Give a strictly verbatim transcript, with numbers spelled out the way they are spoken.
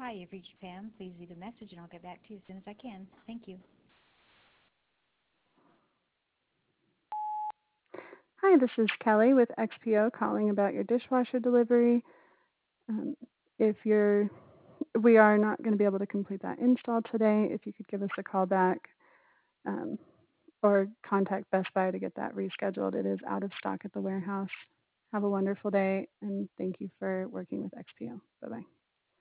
Hi, you've reached Pam. Please leave a message and I'll get back to you as soon as I can. Thank you. Hi, this is Kelly with X P O calling about your dishwasher delivery. Um, if you're, we are not going to be able to complete that install today. If you could give us a call back um, or contact Best Buy to get that rescheduled. It is out of stock at the warehouse. Have a wonderful day and thank you for working with X P O. Bye bye.